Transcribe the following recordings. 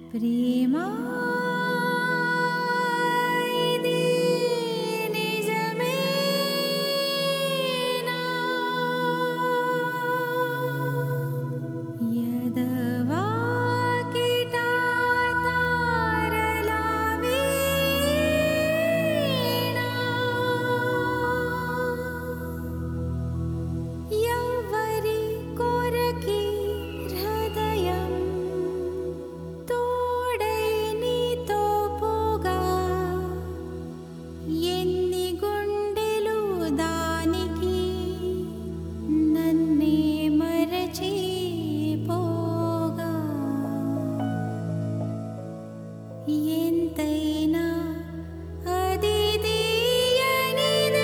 ప్రేమా ఇది నిజమేనా యదవాకిట తారలా వీణా ఎవరి కొరకి హృదయం తోడై నీతో పోగా ఎన్ని గుండెలు దానికి నన్నే మరచి పోగా ఎంతైనా అది తీయనిదే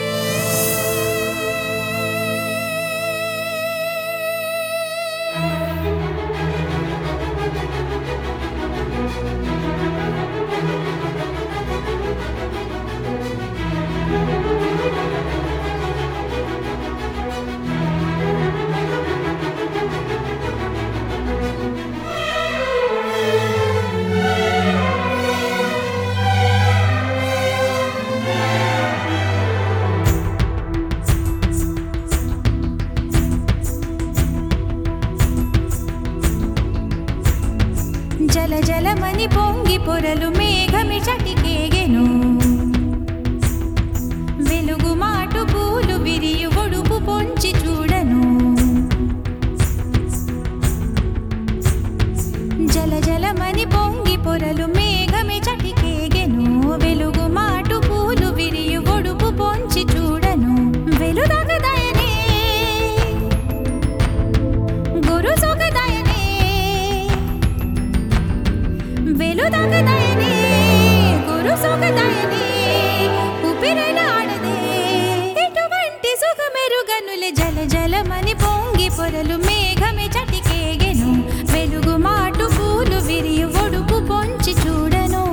జల జలమని పొంగి పొరలు మేఘమి చటికేగెను వెలుగు మాటు పూలు విరియు ఒడుపు పొంచి చూడను జల జలమని పొంగి పొరలు మేఘమి చటికేగెను వెలుగు మాటు పూలు విరియు ఒడుపు పొంచి చూడను వెలుదగదయనే గురు సొగదయనే వెలుదగదయనే గురు సొగదయనే ఊపిరిలాడదే ఎటువంటి సుఖమెరుగనులే జల జలమని పొంగి పొరలు మేఘమి చటికేగెను వెలుగు మాటు పూలు విరియు ఒడుపు పొంచి చూడను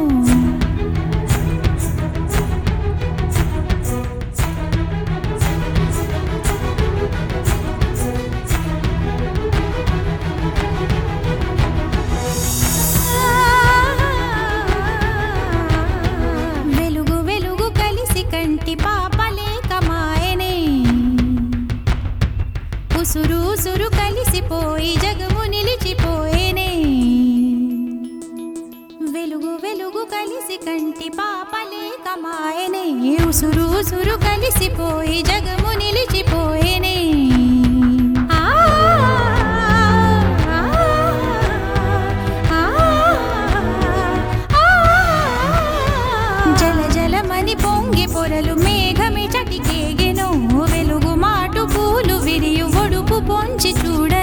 వెలుగు వెలుగు కలిసి కంటి పాపలేక మాయనే ఉసురు ఉసురు కలిసిపోయి జగము నిలిచిపోయేనే వెలుగు వెలుగు కలిసి కంటి పాపలేక మాయనే ఉసురు ఉసురు కలిసిపోయి జగము నిలిచిపోయేనే ఆ ఆ ఆ జల జలమని పొంగి పొరలు మేఘమి చటికేగెను వెలుగు మాటు పూలు విరియు ఒడుపు పొంచి చూడ